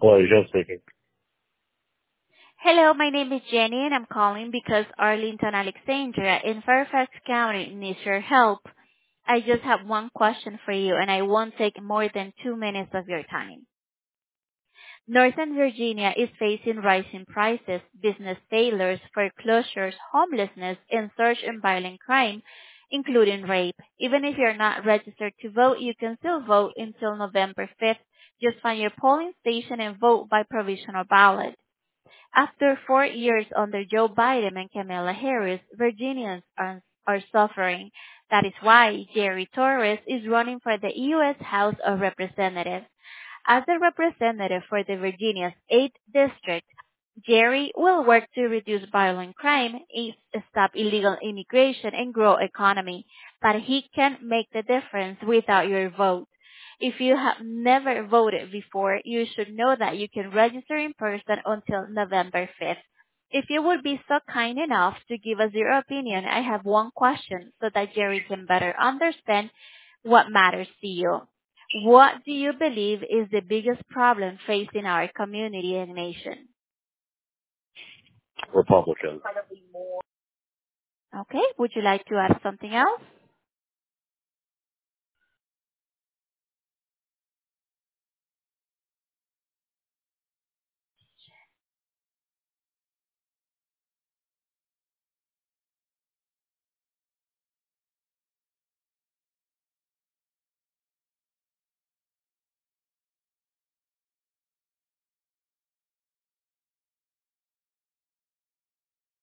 Hello, Joe speaking. Hello, my name is Jenny, and I'm calling because Arlington, Alexandria in Fairfax County needs your help. I just have one question for you, and I won't take more than 2 minutes of your time. Northern Virginia is facing rising prices, business failures, foreclosures, homelessness, and surge in violent crime, including rape. Even if you're not registered to vote, you can still vote until November 5th. Just find your polling station and vote by provisional ballot. After 4 years under Joe Biden and Kamala Harris, Virginians are suffering. That is why Jerry Torres is running for the U.S. House of Representatives. As the representative for the Virginia's 8th district, Jerry will work to reduce violent crime, stop illegal immigration, and grow economy. But he can make the difference without your vote. If you have never voted before, you should know that you can register in person until November 5th. If you would be so kind enough to give us your opinion, I have one question so that Jerry can better understand what matters to you. What do you believe is the biggest problem facing our community and nation? Republican. Okay, would you like to add something else?